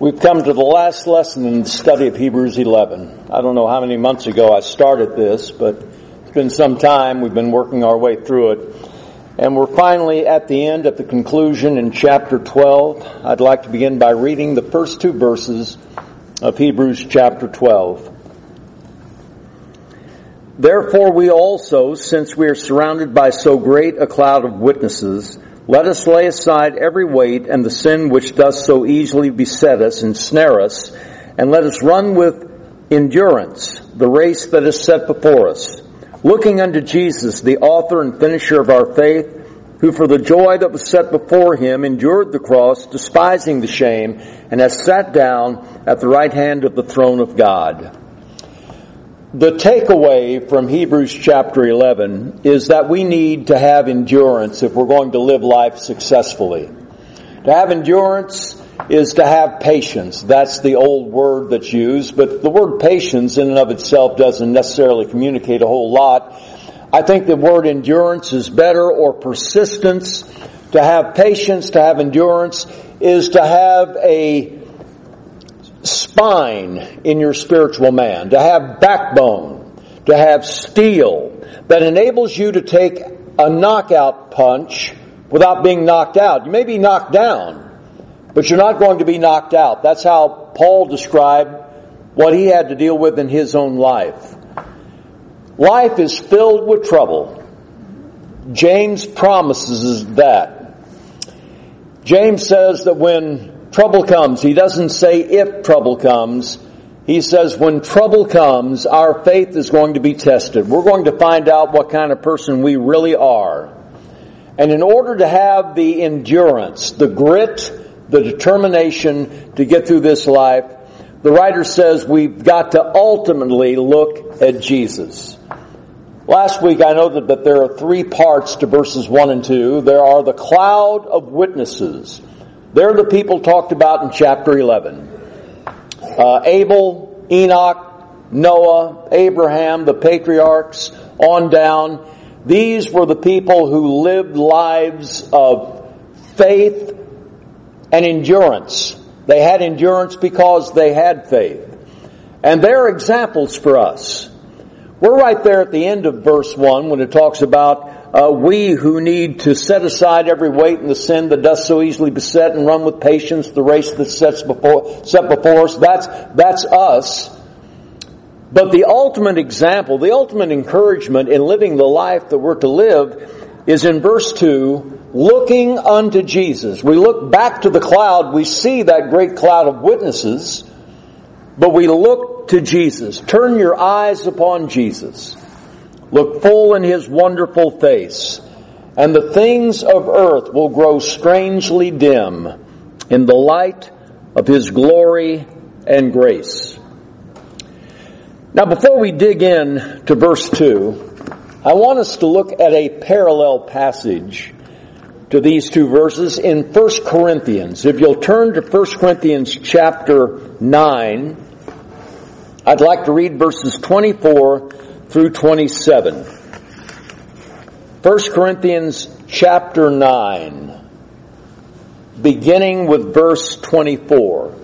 We've come to the last lesson in the study of Hebrews 11. I don't know how many months ago I started this, but it's been some time. We've been working our way through it. And we're finally at the end, at the conclusion in chapter 12. I'd like to begin by reading the first two verses of Hebrews chapter 12. Therefore we also, since we are surrounded by so great a cloud of witnesses, let us lay aside every weight and the sin which does so easily beset us and snare us, and let us run with endurance the race that is set before us, looking unto Jesus, the author and finisher of our faith, who for the joy that was set before him endured the cross, despising the shame, and has sat down at the right hand of the throne of God. The takeaway from Hebrews chapter 11 is that we need to have endurance if we're going to live life successfully. To have endurance is to have patience. That's the old word that's used, but the word patience in and of itself doesn't necessarily communicate a whole lot. I think the word endurance is better, or persistence. To have patience, to have endurance, is to have a spine in your spiritual man, to have backbone, to have steel that enables you to take a knockout punch without being knocked out. You may be knocked down, but you're not going to be knocked out. That's how Paul described what he had to deal with in his own life. Life is filled with trouble. James promises that. James says that when trouble comes, he doesn't say if trouble comes. He says when trouble comes, our faith is going to be tested. We're going to find out what kind of person we really are. And in order to have the endurance, the grit, the determination to get through this life, the writer says we've got to ultimately look at Jesus. Last week I noted that there are three parts to verses 1 and 2. There are the cloud of witnesses. They're the people talked about in chapter 11. Abel, Enoch, Noah, Abraham, the patriarchs, on down. These were the people who lived lives of faith and endurance. They had endurance because they had faith. And they're examples for us. We're right there at the end of verse 1 when it talks about we who need to set aside every weight and the sin that does so easily beset and run with patience the race that's set before us. That's us. But the ultimate example, the ultimate encouragement in living the life that we're to live is in verse 2, looking unto Jesus. We look back to the cloud, we see that great cloud of witnesses, but we look to Jesus. Turn your eyes upon Jesus. Look full in His wonderful face, and the things of earth will grow strangely dim in the light of His glory and grace. Now, before we dig in to verse 2, I want us to look at a parallel passage to these two verses in 1 Corinthians. If you'll turn to 1 Corinthians chapter 9, I'd like to read verses 24 through 27. 1 Corinthians chapter 9, beginning with verse 24.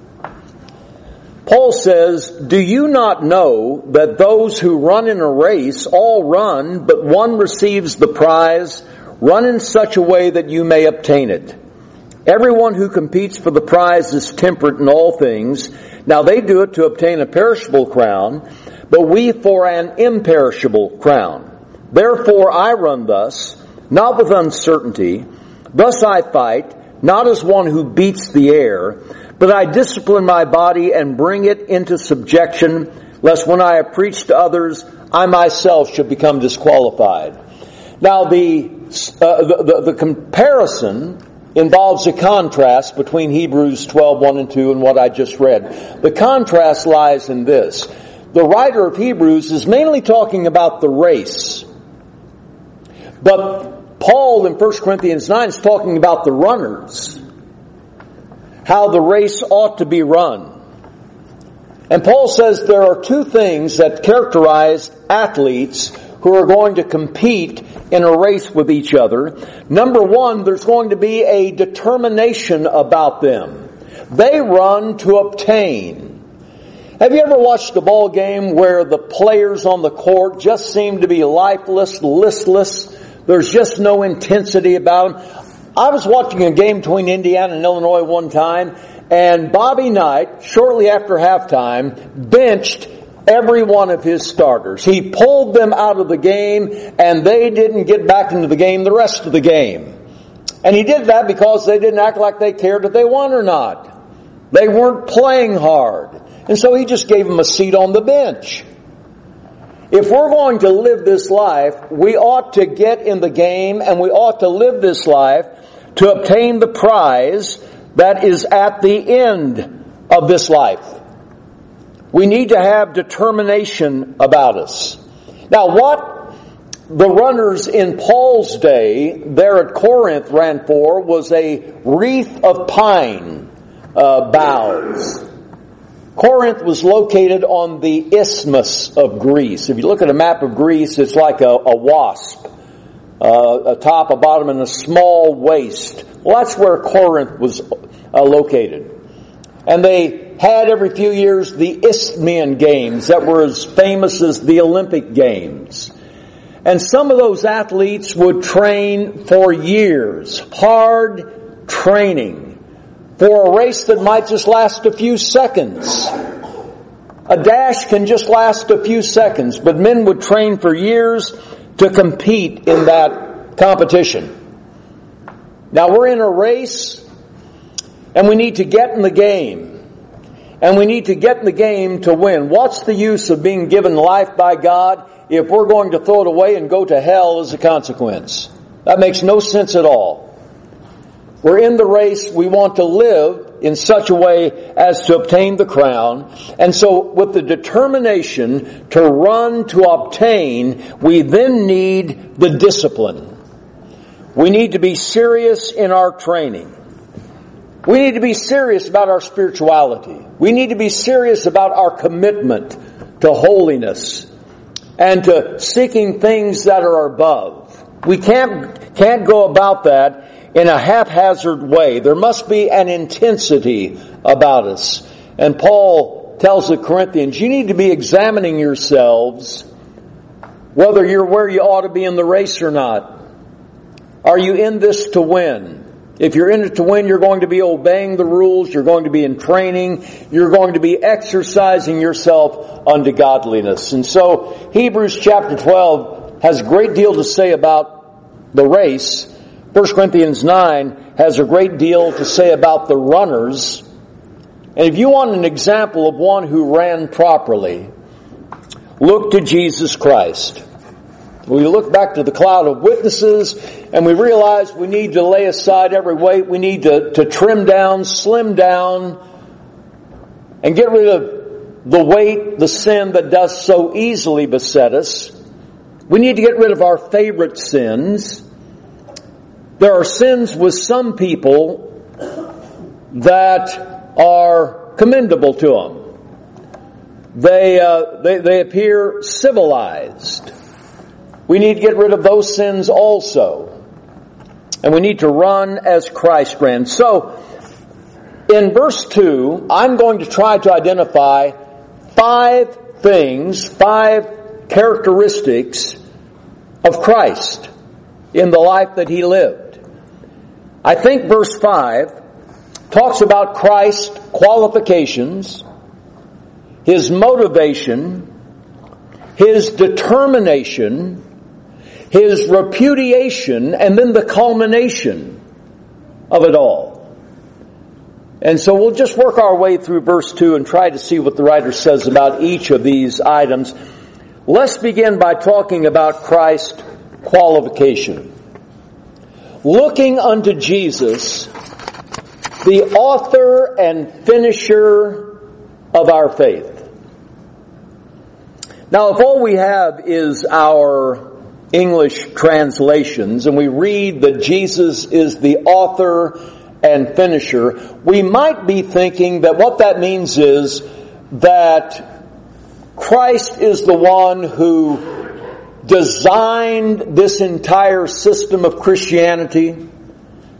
Paul says, "Do you not know that those who run in a race all run, but one receives the prize? Run in such a way that you may obtain it. Everyone who competes for the prize is temperate in all things. Now they do it to obtain a perishable crown, but we for an imperishable crown. Therefore I run thus, not with uncertainty. Thus I fight, not as one who beats the air, but I discipline my body and bring it into subjection, lest when I have preached to others, I myself should become disqualified." Now the comparison involves a contrast between Hebrews 12, 1 and 2 and what I just read. The contrast lies in this. The writer of Hebrews is mainly talking about the race. But Paul in 1 Corinthians 9 is talking about the runners. How the race ought to be run. And Paul says there are two things that characterize athletes who are going to compete in a race with each other. Number one, there's going to be a determination about them. They run to obtain. Have you ever watched a ball game where the players on the court just seem to be lifeless, listless? There's just no intensity about them. I was watching a game between Indiana and Illinois one time, and Bobby Knight, shortly after halftime, benched every one of his starters. He pulled them out of the game, and they didn't get back into the game the rest of the game. And he did that because they didn't act like they cared if they won or not. They weren't playing hard. And so he just gave them a seat on the bench. If we're going to live this life, we ought to get in the game, and we ought to live this life to obtain the prize that is at the end of this life. We need to have determination about us. Now, what the runners in Paul's day there at Corinth ran for was a wreath of pine boughs. Corinth was located on the Isthmus of Greece. If you look at a map of Greece, it's like a wasp. A top, a bottom, and a small waist. Well, that's where Corinth was located. And they had every few years the Isthmian Games that were as famous as the Olympic Games. And some of those athletes would train for years, hard training, for a race that might just last a few seconds. A dash can just last a few seconds, but men would train for years to compete in that competition. Now we're in a race, and we need to get in the game. And we need to get in the game to win. What's the use of being given life by God if we're going to throw it away and go to hell as a consequence? That makes no sense at all. We're in the race. We want to live in such a way as to obtain the crown. And so with the determination to run to obtain, we then need the discipline. We need to be serious in our training. We need to be serious about our spirituality. We need to be serious about our commitment to holiness and to seeking things that are above. We can't go about that in a haphazard way. There must be an intensity about us. And Paul tells the Corinthians, you need to be examining yourselves whether you're where you ought to be in the race or not. Are you in this to win? If you're in it to win, you're going to be obeying the rules, you're going to be in training, you're going to be exercising yourself unto godliness. And so Hebrews chapter 12 has a great deal to say about the race. 1 Corinthians 9 has a great deal to say about the runners. And if you want an example of one who ran properly, look to Jesus Christ. We look back to the cloud of witnesses and we realize we need to lay aside every weight. We need to trim down, slim down, and get rid of the weight, the sin that does so easily beset us. We need to get rid of our favorite sins. There are sins with some people that are commendable to them. They appear civilized. We need to get rid of those sins also. And we need to run as Christ ran. So, in verse 2, I'm going to try to identify 5 characteristics of Christ in the life that He lived. I think verse 5 talks about Christ's qualifications, His motivation, His determination, His repudiation, and then the culmination of it all. And so we'll just work our way through verse 2 and try to see what the writer says about each of these items. Let's begin by talking about Christ's qualification. Looking unto Jesus, the author and finisher of our faith. Now, if all we have is our English translations, and we read that Jesus is the author and finisher, we might be thinking that what that means is that Christ is the one who designed this entire system of Christianity,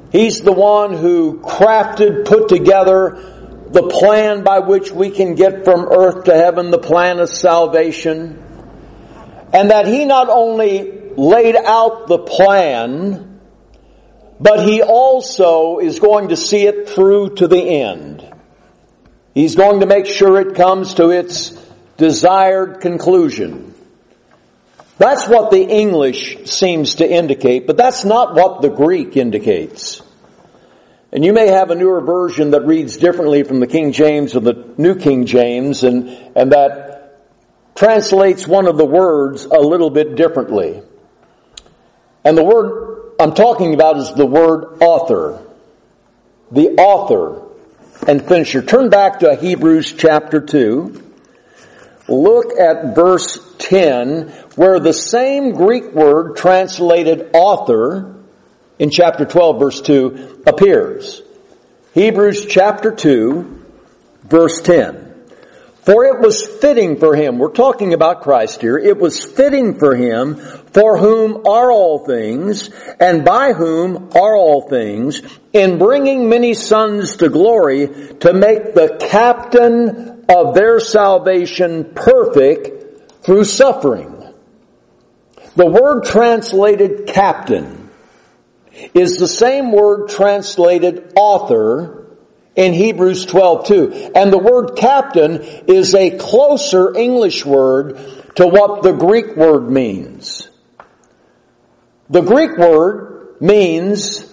He's the one who crafted, put together the plan by which we can get from earth to heaven, the plan of salvation. And that He not only laid out the plan, but He also is going to see it through to the end. He's going to make sure it comes to its desired conclusion. That's what the English seems to indicate, but that's not what the Greek indicates. And you may have a newer version that reads differently from the King James or the New King James, and that translates one of the words a little bit differently. And the word I'm talking about is the word author. The author and finisher. Turn back to Hebrews chapter 2. Look at verse 10, where the same Greek word translated author in chapter 12, verse 2, appears. Hebrews chapter 2, verse 10. For it was fitting for Him, we're talking about Christ here, it was fitting for Him, for whom are all things, and by whom are all things, in bringing many sons to glory, to make the captain of their salvation perfect through suffering. The word translated captain is the same word translated author in Hebrews 12:2. And the word captain is a closer English word to what the Greek word means. The Greek word means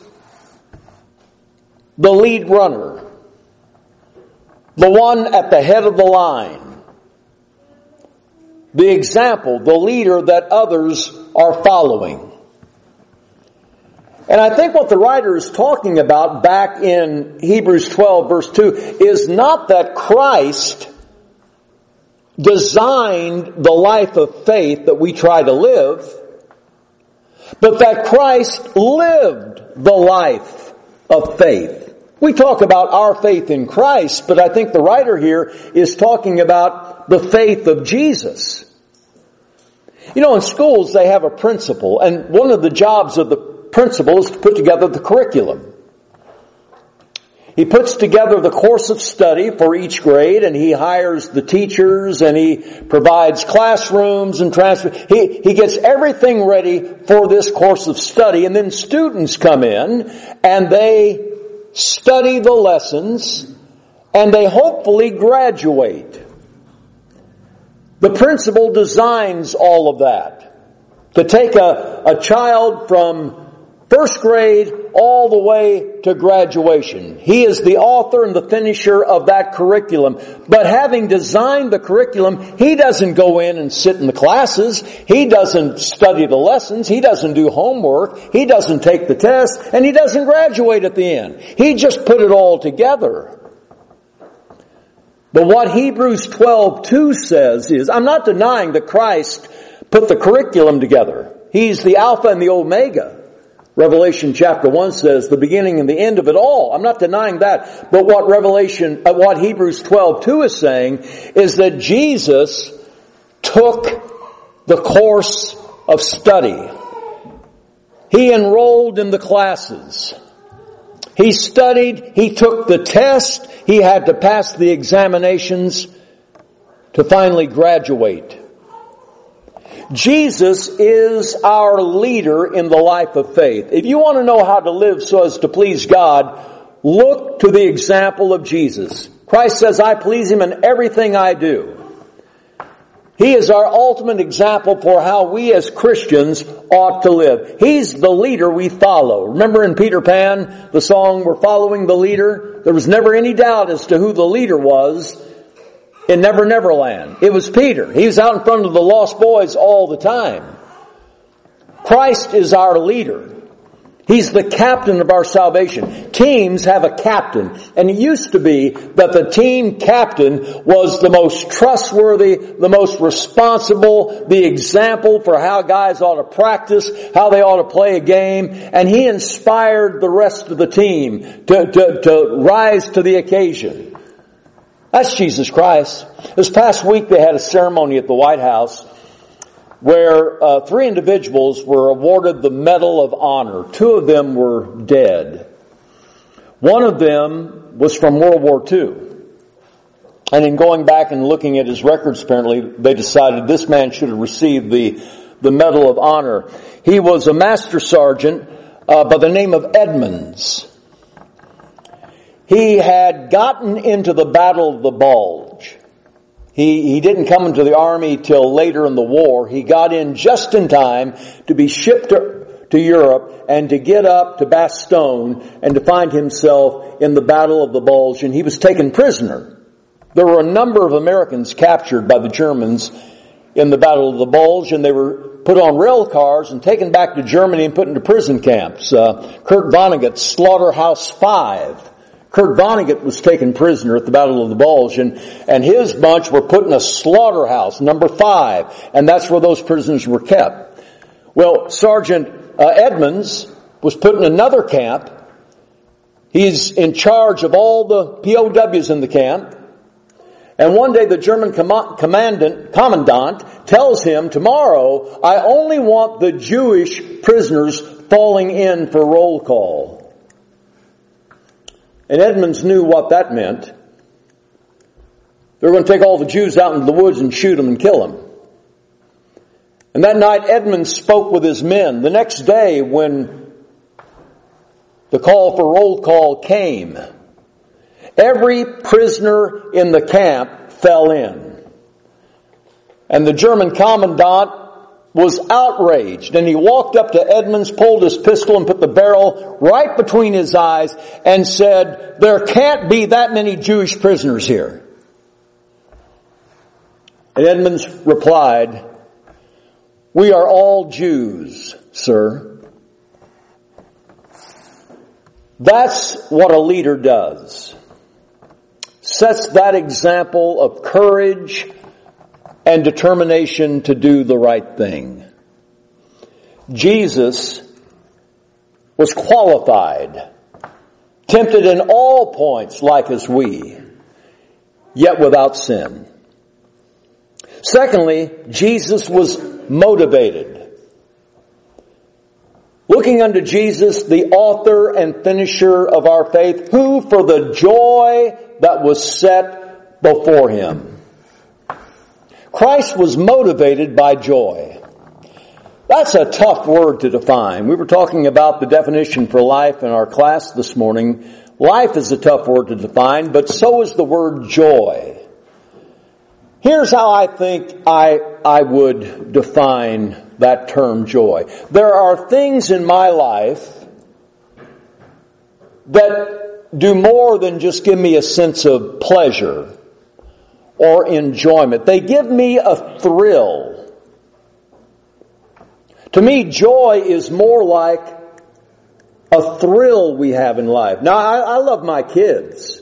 the lead runner, the one at the head of the line, the example, the leader that others are following. And I think what the writer is talking about back in Hebrews 12 verse 2 is not that Christ designed the life of faith that we try to live, but that Christ lived the life of faith. We talk about our faith in Christ, but I think the writer here is talking about the faith of Jesus. You know, in schools they have a principal, and one of the jobs of the principal is to put together the curriculum. He puts together the course of study for each grade, and he hires the teachers, and he provides classrooms and transfer. He gets everything ready for this course of study, and then students come in and they study the lessons and they hopefully graduate. The principal designs all of that to take a child from first grade all the way to graduation. He is the author and the finisher of that curriculum. But having designed the curriculum, he doesn't go in and sit in the classes. He doesn't study the lessons. He doesn't do homework. He doesn't take the test. And he doesn't graduate at the end. He just put it all together. But what Hebrews 12:2 says is, I'm not denying that Christ put the curriculum together. He's the Alpha and the Omega. Revelation chapter 1 says the beginning and the end of it all. I'm not denying that. But what Hebrews 12:2 is saying is that Jesus took the course of study. He enrolled in the classes. He studied. He took the test. He had to pass the examinations to finally graduate. Jesus is our leader in the life of faith. If you want to know how to live so as to please God, look to the example of Jesus. Christ says, I please Him in everything I do. He is our ultimate example for how we as Christians ought to live. He's the leader we follow. Remember in Peter Pan, the song, We're Following the Leader? There was never any doubt as to who the leader was in Never Never Land. It was Peter. He was out in front of the lost boys all the time. Christ is our leader. He's the captain of our salvation. Teams have a captain. And it used to be that the team captain was the most trustworthy, the most responsible, the example for how guys ought to practice, how they ought to play a game. And he inspired the rest of the team to rise to the occasion. That's Jesus Christ. This past week they had a ceremony at the White House where 3 individuals were awarded the Medal of Honor. 2 of them were dead. One of them was from World War II. And in going back and looking at his records, apparently, they decided this man should have received the Medal of Honor. He was a master sergeant by the name of Edmonds. He had gotten into the Battle of the Bulge. He didn't come into the army till later in the war. He got in just in time to be shipped to Europe and to get up to Bastogne and to find himself in the Battle of the Bulge, and he was taken prisoner. There were a number of Americans captured by the Germans in the Battle of the Bulge, and they were put on rail cars and taken back to Germany and put into prison camps. Kurt Vonnegut's Slaughterhouse 5. Kurt Vonnegut was taken prisoner at the Battle of the Bulge, and his bunch were put in a slaughterhouse, number 5, and that's where those prisoners were kept. Well, Sergeant Edmonds was put in another camp. He's in charge of all the POWs in the camp. And one day the German commandant tells him, tomorrow I only want the Jewish prisoners falling in for roll call. And Edmonds knew what that meant. They were going to take all the Jews out into the woods and shoot them and kill them. And that night Edmonds spoke with his men. The next day when the call for roll call came, every prisoner in the camp fell in. And the German commandant was outraged, and he walked up to Edmonds, pulled his pistol and put the barrel right between his eyes and said, "There can't be that many Jewish prisoners here." And Edmonds replied, "We are all Jews, sir." That's what a leader does. Sets that example of courage and determination to do the right thing. Jesus was qualified, tempted in all points like as we, yet without sin. Secondly, Jesus was motivated. Looking unto Jesus, the author and finisher of our faith, who for the joy that was set before him. Christ was motivated by joy. That's a tough word to define. We were talking about the definition for life in our class this morning. Life is a tough word to define, but so is the word joy. Here's how I think I would define that term joy. There are things in my life that do more than just give me a sense of pleasure or enjoyment. They give me a thrill. To me, joy is more like a thrill we have in life. Now, I love my kids.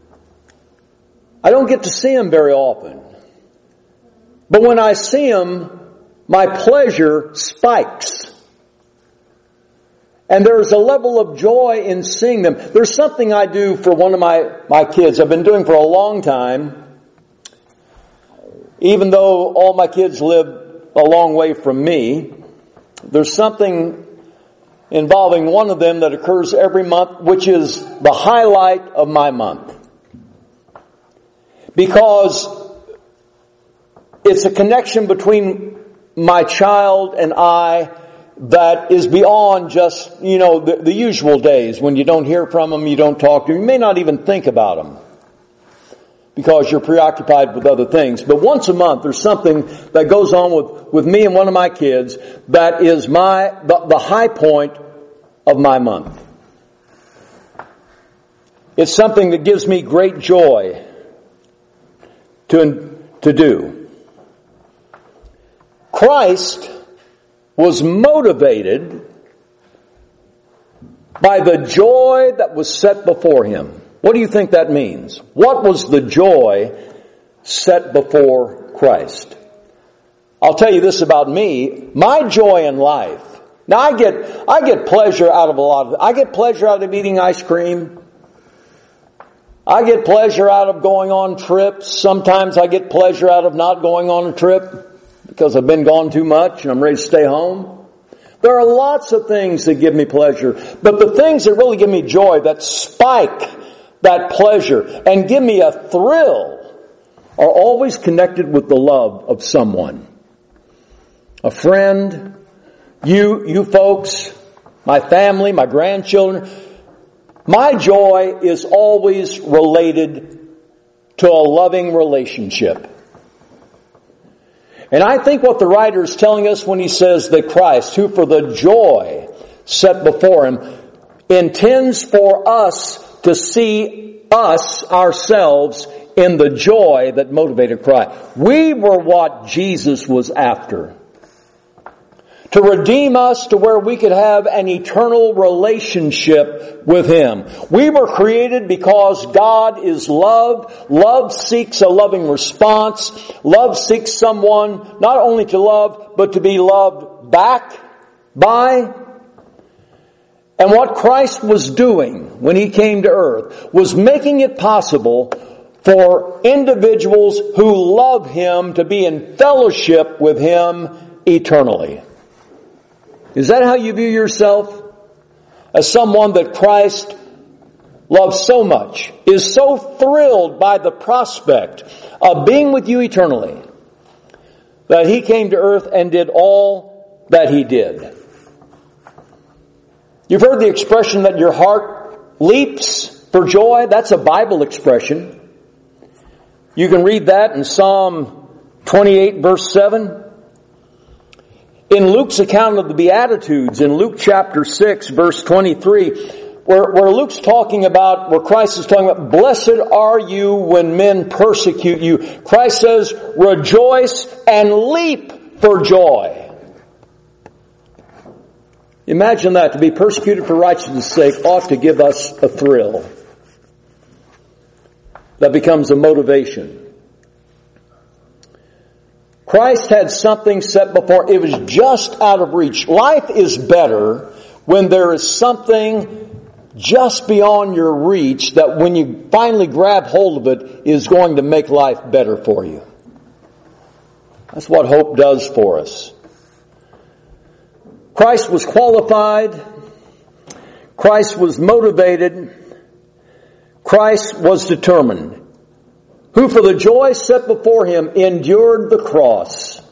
I don't get to see them very often. But when I see them, my pleasure spikes. And there's a level of joy in seeing them. There's something I do for one of my kids I've been doing for a long time. Even though all my kids live a long way from me, there's something involving one of them that occurs every month, which is the highlight of my month. Because it's a connection between my child and I that is beyond just, the usual days when you don't hear from them, you don't talk to them, you may not even think about them because you're preoccupied with other things. But once a month, there's something that goes on with me and one of my kids that is the high point of my month. It's something that gives me great joy to do. Christ was motivated by the joy that was set before him. What do you think that means? What was the joy set before Christ? I'll tell you this about me. My joy in life. Now I get pleasure out of a lot of it. I get pleasure out of eating ice cream. I get pleasure out of going on trips. Sometimes I get pleasure out of not going on a trip because I've been gone too much and I'm ready to stay home. There are lots of things that give me pleasure, but the things that really give me joy, that spike that pleasure and give me a thrill, are always connected with the love of someone. A friend, you folks, my family, my grandchildren. My joy is always related to a loving relationship. And I think what the writer is telling us when he says that Christ, who for the joy set before him, intends for us to see us, ourselves, in the joy that motivated Christ. We were what Jesus was after. To redeem us to where we could have an eternal relationship with Him. We were created because God is love. Love seeks a loving response. Love seeks someone not only to love, but to be loved back by. And what Christ was doing when He came to earth was making it possible for individuals who love Him to be in fellowship with Him eternally. Is that how you view yourself? As someone that Christ loves so much, is so thrilled by the prospect of being with you eternally, that He came to earth and did all that He did. You've heard the expression that your heart leaps for joy. That's a Bible expression. You can read that in Psalm 28 verse 7. In Luke's account of the Beatitudes, in Luke chapter 6, verse 23, where Luke's talking about, where Christ is talking about, blessed are you when men persecute you. Christ says, rejoice and leap for joy. Imagine that, to be persecuted for righteousness' sake ought to give us a thrill. That becomes a motivation. Christ had something set before. It was just out of reach. Life is better when there is something just beyond your reach that when you finally grab hold of it is going to make life better for you. That's what hope does for us. Christ was qualified. Christ was motivated. Christ was determined. Who for the joy set before Him endured the cross.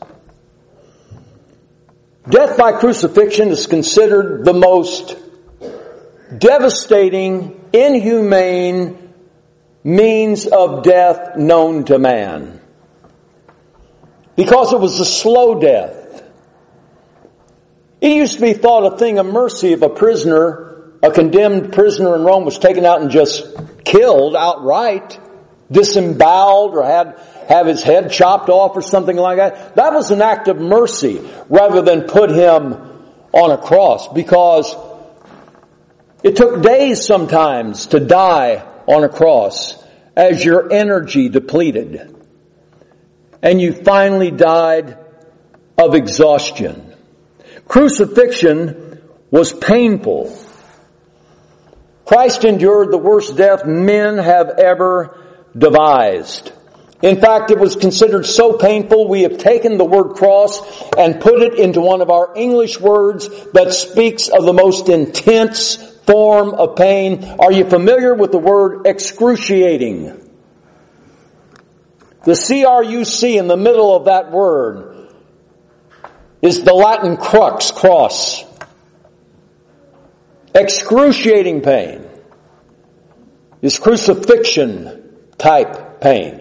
Death by crucifixion is considered the most devastating, inhumane means of death known to man. Because it was a slow death. It used to be thought a thing of mercy if a prisoner, a condemned prisoner in Rome, was taken out and just killed outright, disemboweled, or have his head chopped off or something like that. That was an act of mercy rather than put him on a cross, because it took days sometimes to die on a cross as your energy depleted. And you finally died of exhaustion. Crucifixion was painful. Christ endured the worst death men have ever devised. In fact, it was considered so painful, we have taken the word cross and put it into one of our English words that speaks of the most intense form of pain. Are you familiar with the word excruciating? The C-R-U-C in the middle of that word is the Latin crux, cross. Excruciating pain is crucifixion type pain.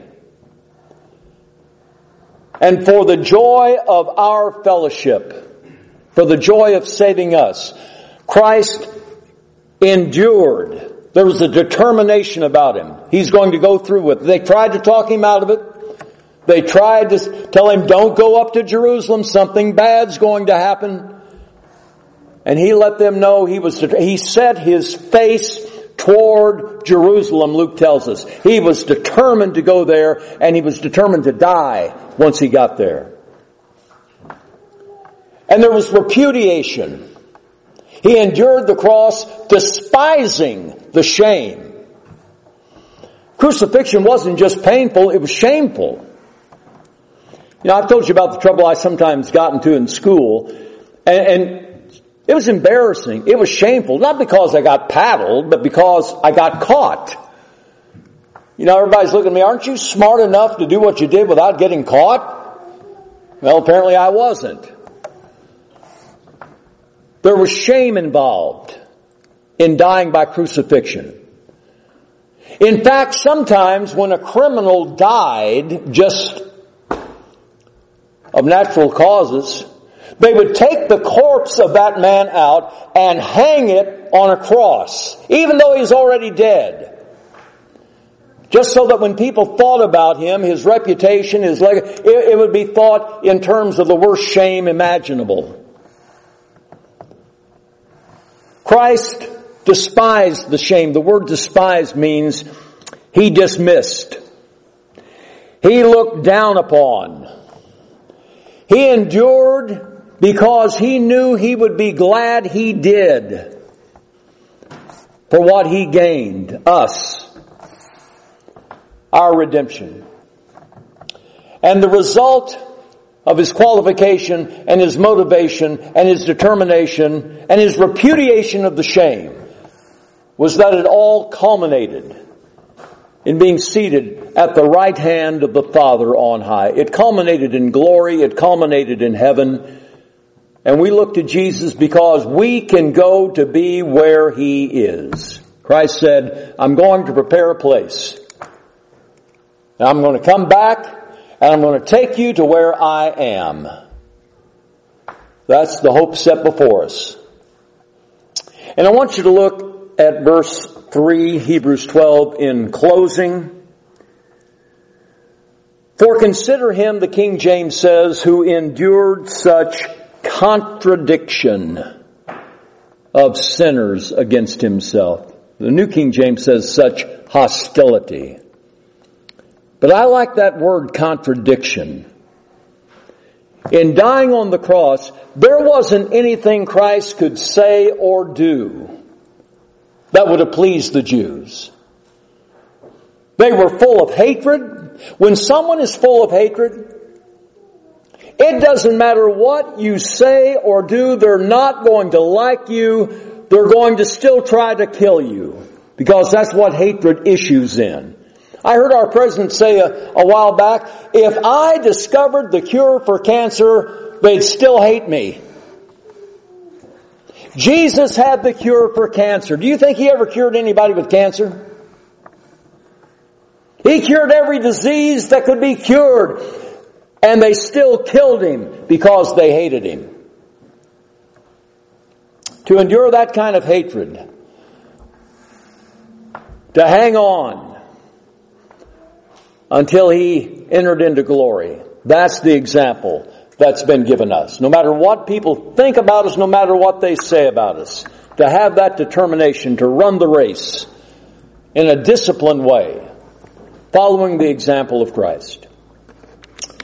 And for the joy of our fellowship, for the joy of saving us, Christ endured. There was a determination about Him. He's going to go through with it. They tried to talk Him out of it. They tried to tell Him, don't go up to Jerusalem, something bad's going to happen. And He let them know He set His face toward Jerusalem, Luke tells us. He was determined to go there, and He was determined to die once He got there. And there was repudiation. He endured the cross, despising the shame. Crucifixion wasn't just painful, it was shameful. You know, I've told you about the trouble I sometimes got into in school, and It was embarrassing. It was shameful. Not because I got paddled, but because I got caught. You know, everybody's looking at me, aren't you smart enough to do what you did without getting caught? Well, apparently I wasn't. There was shame involved in dying by crucifixion. In fact, sometimes when a criminal died just of natural causes, they would take the corpse of that man out and hang it on a cross, even though he's already dead. Just so that when people thought about him, his reputation, his legacy, it would be thought in terms of the worst shame imaginable. Christ despised the shame. The word despise means he dismissed. He looked down upon. He endured because he knew he would be glad he did for what he gained, us, our redemption. And the result of his qualification and his motivation and his determination and his repudiation of the shame was that it all culminated in being seated at the right hand of the Father on high. It culminated in glory. It culminated in heaven. And we look to Jesus because we can go to be where He is. Christ said, I'm going to prepare a place. And I'm going to come back and I'm going to take you to where I am. That's the hope set before us. And I want you to look at verse 3, Hebrews 12, in closing. For consider him, the King James says, who endured such contradiction of sinners against himself. The New King James says such hostility. But I like that word contradiction. In dying on the cross, there wasn't anything Christ could say or do that would have pleased the Jews. They were full of hatred. When someone is full of hatred, it doesn't matter what you say or do, they're not going to like you. They're going to still try to kill you because that's what hatred issues in. I heard our president say a while back, if I discovered the cure for cancer, they'd still hate me. Jesus had the cure for cancer. Do you think He ever cured anybody with cancer? He cured every disease that could be cured. And they still killed Him because they hated Him. To endure that kind of hatred, to hang on until He entered into glory, that's the example that's been given us. No matter what people think about us, no matter what they say about us, to have that determination to run the race in a disciplined way, following the example of Christ.